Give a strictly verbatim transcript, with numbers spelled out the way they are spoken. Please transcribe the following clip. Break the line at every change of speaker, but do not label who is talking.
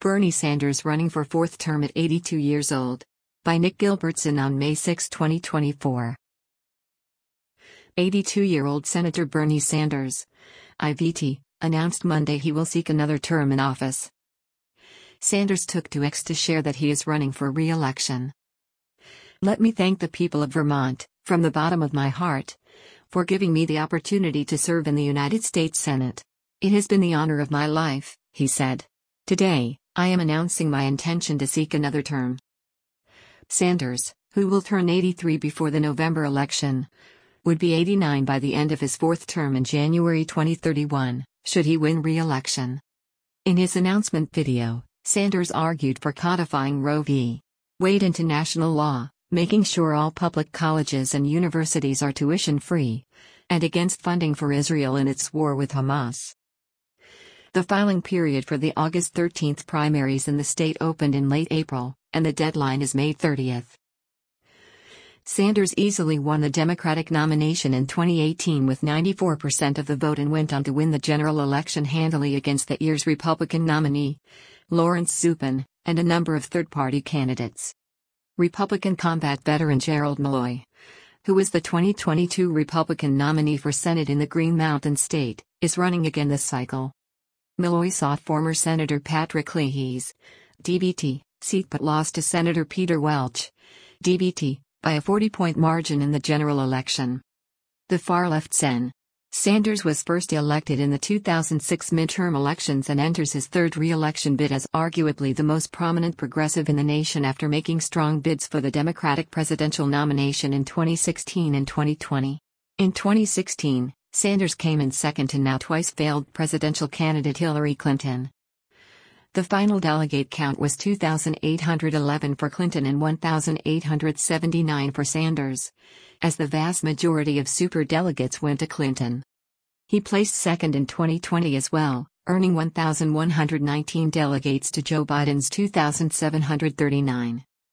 Bernie Sanders running for fourth term at eighty-two years old. By Nick Gilbertson on May sixth, twenty twenty-four. eighty-two-year-old Senator Bernie Sanders, I V T, announced Monday he will seek another term in office. Sanders took to X to share that he is running for re-election. "Let me thank the people of Vermont, from the bottom of my heart, for giving me the opportunity to serve in the United States Senate. It has been the honor of my life," he said. "Today, I am announcing my intention to seek another term." Sanders, who will turn eighty-three before the November election, would be eighty-nine by the end of his fourth term in January twenty thirty-one, should he win re-election. In his announcement video, Sanders argued for codifying Roe v. Wade into national law, making sure all public colleges and universities are tuition-free, and against funding for Israel in its war with Hamas. The filing period for the August thirteenth primaries in the state opened in late April, and the deadline is May thirtieth. Sanders easily won the Democratic nomination in twenty eighteen with ninety-four percent of the vote and went on to win the general election handily against that year's Republican nominee, Lawrence Zupin, and a number of third-party candidates. Republican combat veteran Gerald Malloy, who was the twenty twenty-two Republican nominee for Senate in the Green Mountain State, is running again this cycle. Malloy sought former Senator Patrick Leahy's D B T seat but lost to Senator Peter Welch, D B T, by a forty-point margin in the general election. The far-left Sen. Sanders was first elected in the two thousand six midterm elections and enters his third re-election bid as arguably the most prominent progressive in the nation after making strong bids for the Democratic presidential nomination in twenty sixteen and twenty twenty. In twenty sixteen, Sanders came in second to now twice-failed presidential candidate Hillary Clinton. The final delegate count was two thousand eight hundred eleven for Clinton and one thousand eight hundred seventy-nine for Sanders, as the vast majority of superdelegates went to Clinton. He placed second in twenty twenty as well, earning one thousand one hundred nineteen delegates to Joe Biden's two thousand seven hundred thirty-nine.